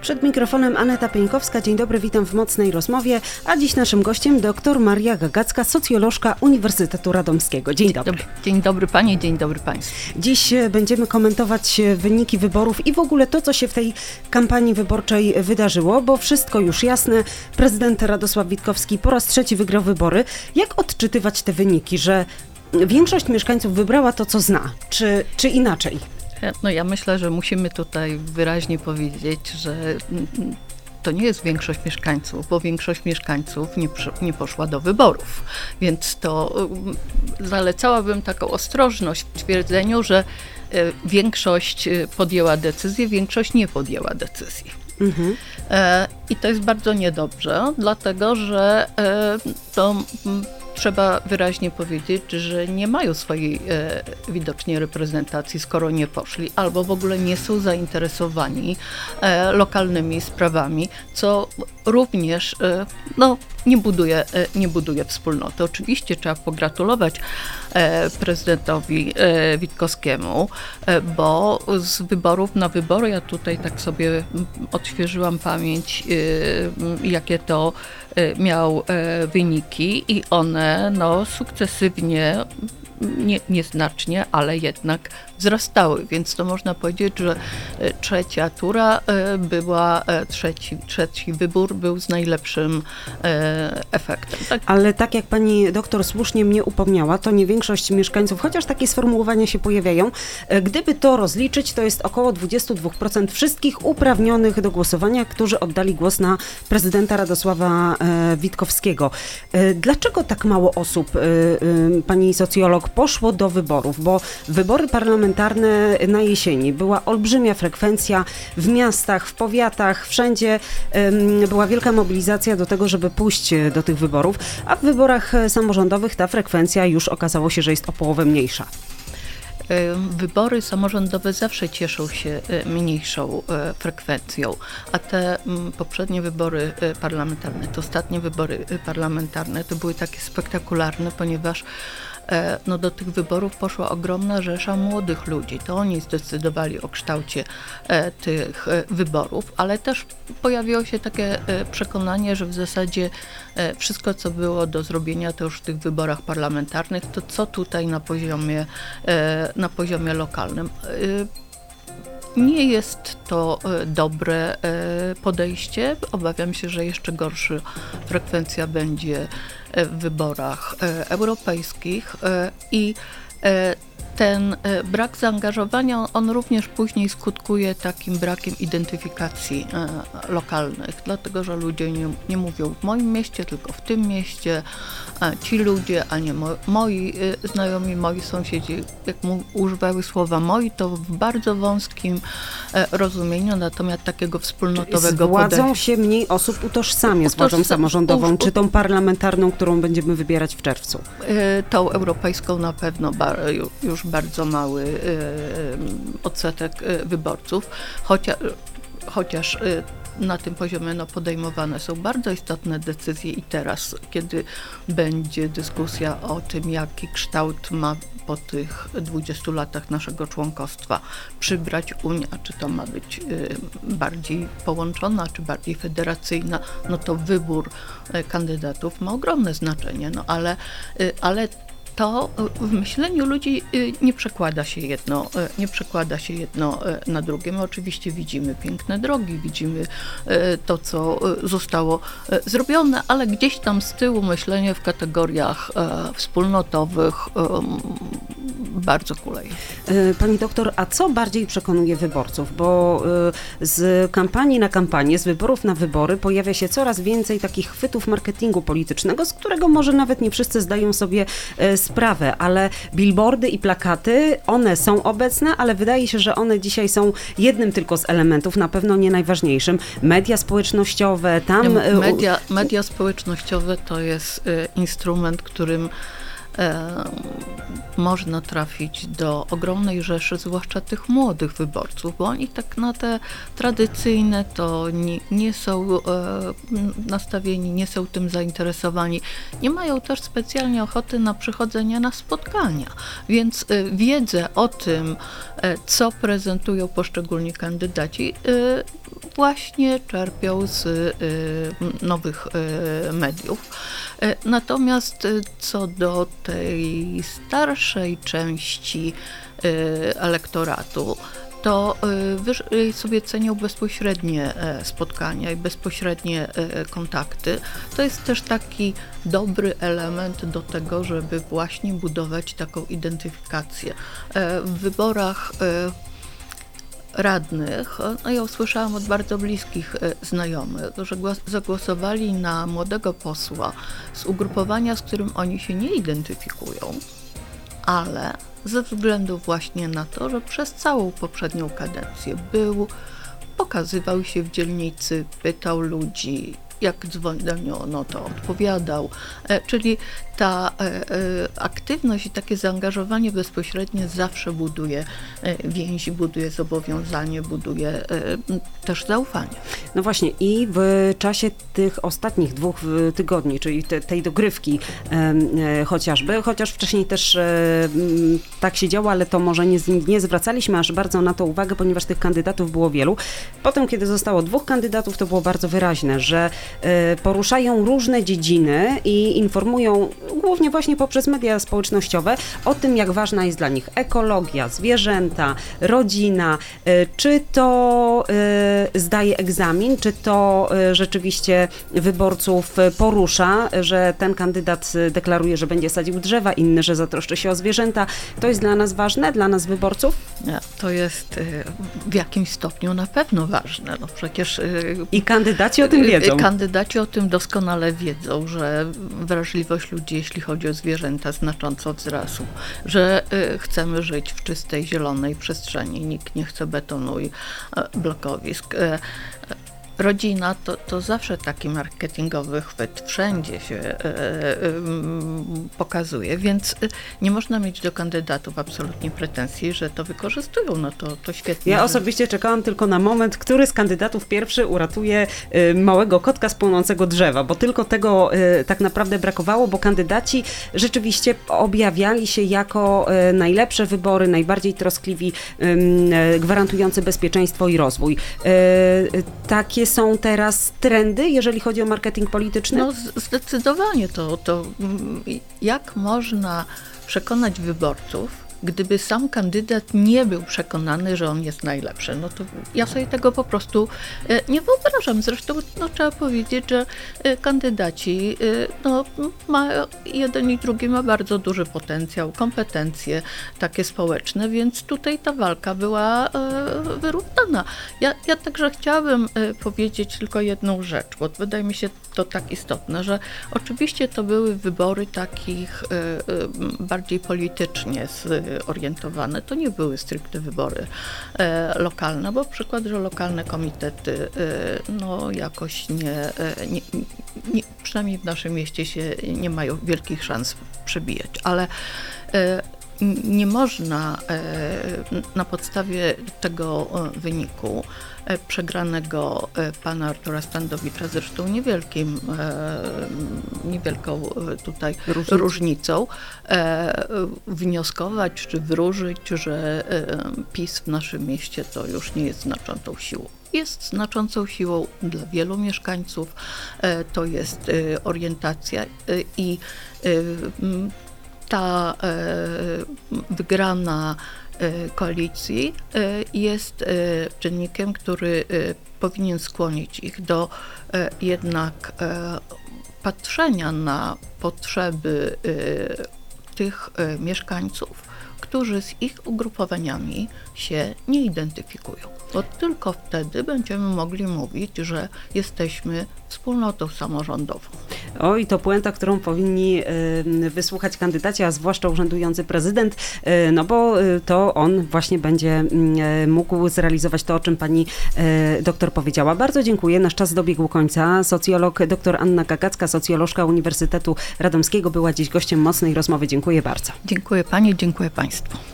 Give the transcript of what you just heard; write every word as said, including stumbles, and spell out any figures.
Przed mikrofonem Aneta Pieńkowska. Dzień dobry, witam w Mocnej Rozmowie. A dziś naszym gościem dr Maria Gagacka, socjolożka Uniwersytetu Radomskiego. Dzień dobry. Dzień dobry Pani, dzień dobry Państwu. Dziś będziemy komentować wyniki wyborów i w ogóle to, co się w tej kampanii wyborczej wydarzyło, bo wszystko już jasne. Prezydent Radosław Witkowski po raz trzeci wygrał wybory. Jak odczytywać te wyniki, że większość mieszkańców wybrała to, co zna, czy, czy inaczej? No ja myślę, że musimy tutaj wyraźnie powiedzieć, że to nie jest większość mieszkańców, bo większość mieszkańców nie, nie poszła do wyborów. Więc to zalecałabym taką ostrożność w twierdzeniu, że większość podjęła decyzję, większość nie podjęła decyzji. Mhm. I to jest bardzo niedobrze, dlatego że to trzeba wyraźnie powiedzieć, że nie mają swojej e, widocznie reprezentacji, skoro nie poszli, albo w ogóle nie są zainteresowani e, lokalnymi sprawami, co również e, no, nie buduje, e, nie buduje wspólnoty. Oczywiście trzeba pogratulować e, prezydentowi e, Witkowskiemu, e, bo z wyborów na wybory, ja tutaj tak sobie odświeżyłam pamięć, e, jakie to e, miał e, wyniki i one no, sukcesywnie, nie, nieznacznie, ale jednak wzrastały, więc to można powiedzieć, że trzecia tura była, trzeci, trzeci wybór był z najlepszym efektem. Tak? Ale tak jak pani doktor słusznie mnie upomniała, to nie większość mieszkańców, chociaż takie sformułowania się pojawiają, gdyby to rozliczyć, to jest około dwadzieścia dwa procent wszystkich uprawnionych do głosowania, którzy oddali głos na prezydenta Radosława Witkowskiego. Dlaczego tak mało osób, pani socjolog, poszło do wyborów? Bo wybory parlamentarne na jesieni była olbrzymia frekwencja w miastach, w powiatach, wszędzie um, była wielka mobilizacja do tego, żeby pójść do tych wyborów, a w wyborach samorządowych ta frekwencja już okazało się, że jest o połowę mniejsza. Wybory samorządowe zawsze cieszą się mniejszą frekwencją, a te poprzednie wybory parlamentarne, te ostatnie wybory parlamentarne to były takie spektakularne, ponieważ no, do tych wyborów poszła ogromna rzesza młodych ludzi. To oni zdecydowali o kształcie e, tych e, wyborów, ale też pojawiło się takie e, przekonanie, że w zasadzie e, wszystko, co było do zrobienia, to już w tych wyborach parlamentarnych, to co tutaj na poziomie, e, na poziomie lokalnym. E, Nie jest to dobre podejście. Obawiam się, że jeszcze gorsza frekwencja będzie w wyborach europejskich i ten brak zaangażowania, on również później skutkuje takim brakiem identyfikacji lokalnych, dlatego że ludzie nie, nie mówią w moim mieście, tylko w tym mieście, ci ludzie, a nie mo- moi znajomi, moi sąsiedzi, jak mu używały słowa moi, to w bardzo wąskim rozumieniu, natomiast takiego wspólnotowego podejścia. Z władzą podejścia. się mniej osób utożsamia z władzą samorządową, uż, czy tą parlamentarną, którą będziemy wybierać w czerwcu? Tą europejską na pewno bar, już bardzo mały odsetek wyborców, chociaż, chociaż na tym poziomie no, podejmowane są bardzo istotne decyzje i teraz, kiedy będzie dyskusja o tym, jaki kształt ma po tych dwudziestu latach naszego członkostwa przybrać Unia, czy to ma być y, bardziej połączona, czy bardziej federacyjna, no to wybór y, kandydatów ma ogromne znaczenie, no ale, y, ale to w myśleniu ludzi nie przekłada się jedno, nie przekłada się jedno na drugie. My oczywiście widzimy piękne drogi, widzimy to, co zostało zrobione, ale gdzieś tam z tyłu myślenie w kategoriach wspólnotowych bardzo kuleje. Pani doktor, a co bardziej przekonuje wyborców? Bo z kampanii na kampanię, z wyborów na wybory pojawia się coraz więcej takich chwytów marketingu politycznego, z którego może nawet nie wszyscy zdają sobie sprawę, ale billboardy i plakaty, one są obecne, ale wydaje się, że one dzisiaj są jednym tylko z elementów, na pewno nie najważniejszym. Media społecznościowe, tam... Media, media społecznościowe to jest instrument, którym e, można trafić do ogromnej rzeszy, zwłaszcza tych młodych wyborców, bo oni tak na te tradycyjne to nie, nie są e, nastawieni, nie są tym zainteresowani. Nie mają też specjalnie ochoty na przychodzenie na spotkania, więc e, wiedzę o tym, e, co prezentują poszczególni kandydaci, e, właśnie czerpią z e, nowych e, mediów. E, natomiast e, co do tej starszej części e, elektoratu, to y, wyżej sobie cenią bezpośrednie e, spotkania i bezpośrednie e, kontakty. To jest też taki dobry element do tego, żeby właśnie budować taką identyfikację. E, w wyborach e, radnych, no ja usłyszałam od bardzo bliskich e, znajomych, że głos, zagłosowali na młodego posła z ugrupowania, z którym oni się nie identyfikują, ale ze względu właśnie na to, że przez całą poprzednią kadencję był, pokazywał się w dzielnicy, pytał ludzi, jak dzwoniono, to odpowiadał. E, czyli ta e, e, aktywność i takie zaangażowanie bezpośrednie zawsze buduje e, więzi, buduje zobowiązanie, buduje e, też zaufanie. No właśnie i w czasie tych ostatnich dwóch tygodni, czyli te, tej dogrywki e, e, chociażby, chociaż wcześniej też e, m, tak się działo, ale to może nie, nie zwracaliśmy aż bardzo na to uwagę, ponieważ tych kandydatów było wielu. Potem, kiedy zostało dwóch kandydatów, to było bardzo wyraźne, że e, poruszają różne dziedziny i informują głównie właśnie poprzez media społecznościowe o tym, jak ważna jest dla nich ekologia, zwierzęta, rodzina, czy to y, zdaje egzamin, czy to y, rzeczywiście wyborców porusza, że ten kandydat deklaruje, że będzie sadził drzewa, inny, że zatroszczy się o zwierzęta. To jest dla nas ważne, dla nas wyborców? Nie, to jest y, w jakimś stopniu na pewno ważne. No przecież y, I kandydaci o tym wiedzą. Kandydaci o tym doskonale wiedzą, że wrażliwość ludzi, jeśli chodzi o zwierzęta, znacząco wzrosła, że y, chcemy żyć w czystej, zielonej przestrzeni. Nikt nie chce betonu i y, blokowisk. Y, Rodzina to, to zawsze taki marketingowy chwyt, wszędzie się e, e, pokazuje, więc nie można mieć do kandydatów absolutnie pretensji, że to wykorzystują, no to, to świetnie. Ja że... osobiście czekałam tylko na moment, który z kandydatów pierwszy uratuje y, małego kotka z płonącego drzewa, bo tylko tego y, tak naprawdę brakowało, bo kandydaci rzeczywiście objawiali się jako y, najlepsze wybory, najbardziej troskliwi, y, y, gwarantujący bezpieczeństwo i rozwój. Y, y, takie są teraz trendy, jeżeli chodzi o marketing polityczny? No zdecydowanie to, to jak można przekonać wyborców, gdyby sam kandydat nie był przekonany, że on jest najlepszy. No to ja sobie tego po prostu nie wyobrażam. Zresztą no, trzeba powiedzieć, że kandydaci, no, ma, jeden i drugi ma bardzo duży potencjał, kompetencje takie społeczne, więc tutaj ta walka była wyrównana. Ja, ja także chciałabym powiedzieć tylko jedną rzecz, bo wydaje mi się to tak istotne, że oczywiście to były wybory takich bardziej politycznie zorientowane. To nie były stricte wybory lokalne, bo przykład, że lokalne komitety no jakoś nie, nie, nie, przynajmniej w naszym mieście się nie mają wielkich szans przebijać, ale nie można na podstawie tego wyniku przegranego pana Artura Standowicza, zresztą niewielkim, niewielką tutaj różnicą, różnicą wnioskować czy wróżyć, że PiS w naszym mieście to już nie jest znaczącą siłą. Jest znaczącą siłą dla wielu mieszkańców, to jest orientacja i ta wygrana koalicji jest czynnikiem, który powinien skłonić ich do jednak patrzenia na potrzeby tych mieszkańców, którzy z ich ugrupowaniami się nie identyfikują. Bo tylko wtedy będziemy mogli mówić, że jesteśmy wspólnotą samorządową. Oj, to puenta, którą powinni y, wysłuchać kandydaci, a zwłaszcza urzędujący prezydent, y, no bo y, to on właśnie będzie y, mógł zrealizować to, o czym pani y, doktor powiedziała. Bardzo dziękuję. Nasz czas dobiegł końca. Socjolog dr Anna Gagacka, socjolożka Uniwersytetu Radomskiego, była dziś gościem mocnej rozmowy. Dziękuję bardzo. Dziękuję pani, dziękuję państwu.